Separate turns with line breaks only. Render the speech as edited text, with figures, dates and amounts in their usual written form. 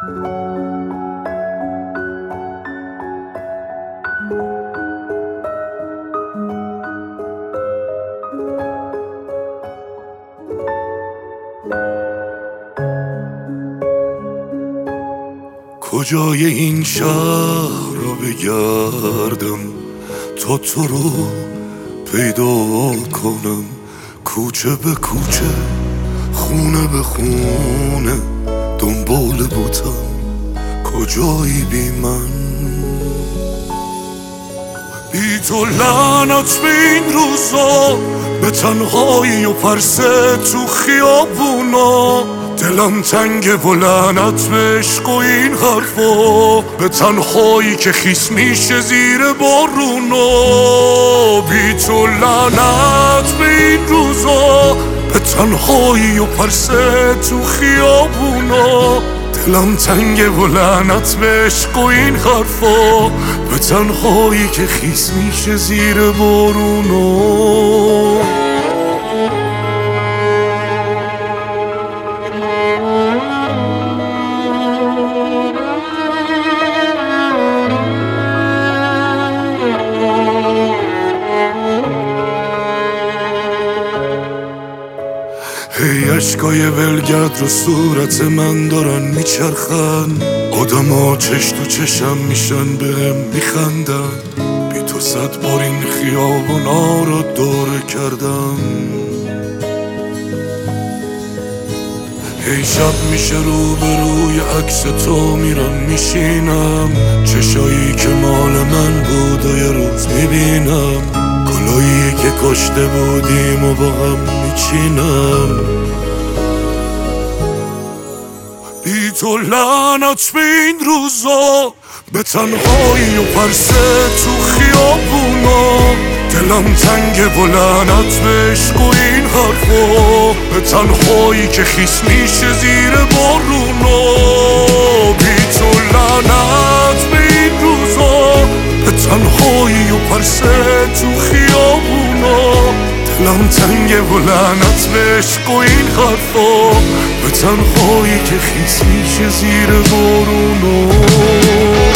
کجای این شهر رو بگردم تا تو رو پیدا کنم، کوچه به کوچه خونه به خونه دنبال بودم، کجایی بی من؟ بی تو لعنت به این روزا، به تنهایی و پرسه تو خیابونا، دلم تنگه و لعنت به عشق و این حرفا، به تنهایی که خیس میشه زیر بارونا. بی تو لعنت به این روزا، به تنهایی و پرسه تو خیابونا، دلم تنگه و لعنت به عشق و این حرفا، به تنهایی که خیس میشه زیر بارونا. هی اشکای ولگرد رو صورت من دارن میچرخن، آدما چش تو چشم میشن بهم میخندن، بی تو 100 بار این خیابونا رو دوره کردم. هی شب میشه روبروی عکس تو میرم میشینم، چشایی که مال من بود و یه روز میبینم، گلایی که کاشته بودیم و با هم میچینم. بی تو لعنت به این روزا، به تنهایی و پرسه تو خیابونا، دلم تنگه و لعنت به عشق و این حرفا، به تنهایی که خیس میشه زیر بارونا. بی تو لعنت به این روزا، به تنهایی و پرسه تو خیابونا، دلم تنگه و لعنت به عشق و این حرفا، به تنهایی که خیس میشه زیر بارونا.